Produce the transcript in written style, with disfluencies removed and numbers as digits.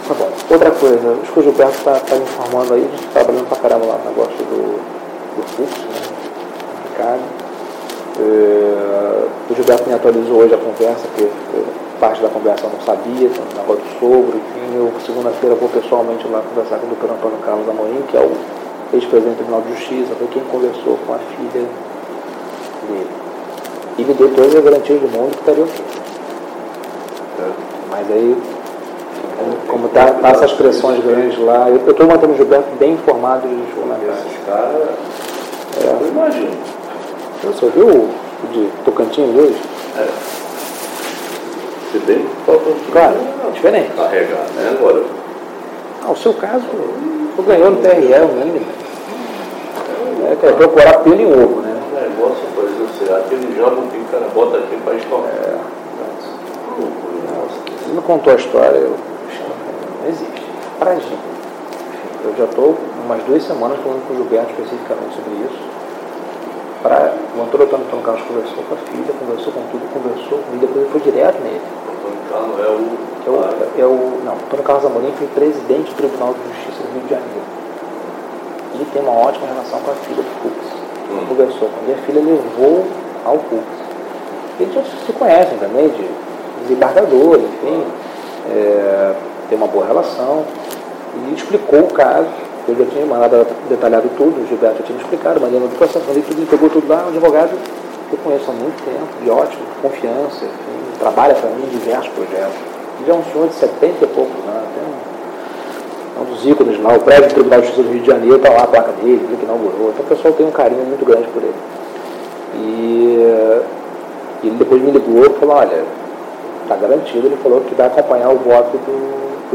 Tá bom. Outra coisa, acho que o Gilberto está me informando aí, a gente está trabalhando pra caramba lá no negócio do fluxo, né? Complicado. O Gilberto me atualizou hoje a conversa, porque parte da conversa eu não sabia, tem um negócio do sogro, enfim. Eu, segunda-feira, vou pessoalmente lá conversar com o Dr. Antônio Carlos Amorim, que é o ex-presidente do Tribunal de Justiça, foi quem conversou com a filha dele. E me deu todas as garantias do mundo que estaria ok. Mas aí, como tá essas pressões grandes lá, eu estou mantendo o Gilberto bem informado dos comentários. Esses caras, eu imagino. Você viu o de Tocantins hoje? Se bem que falta um Claro, diferente. carregar, né? Agora. O seu caso, tu ganhou no TRE, o mínimo. É procurar pelo em ovo, né? O negócio, por exemplo, aquele jogo que o cara bota aqui para estourar. Você não contou a história, não existe. Pra gente. Eu já estou umas 2 semanas falando com o Gilberto especificamente sobre isso. O Antônio Carlos conversou com a filha, conversou com tudo, conversou comigo, depois ele foi direto nele. Antônio Carlos Não, Antônio Carlos Amorim foi presidente do Tribunal de Justiça do Rio de Janeiro. Ele tem uma ótima relação com a filha do Fux. Conversou com ele, a filha levou ao Fux. Eles já se conhecem também, de desembargador, enfim, tem uma boa relação. E explicou o caso. Eu já tinha mandado detalhado tudo, o Gilberto já tinha explicado, mandei no processo, mandei tudo, ele pegou tudo lá, um advogado que eu conheço há muito tempo, de ótima confiança, enfim, trabalha para mim em diversos projetos. Ele é um senhor de 70 e poucos anos, tem um dos ícones lá, o prédio do Tribunal de Justiça do Rio de Janeiro, está lá a placa dele, ele que inaugurou, então o pessoal tem um carinho muito grande por ele. E ele depois me ligou e falou, olha, está garantido, ele falou que vai acompanhar o voto do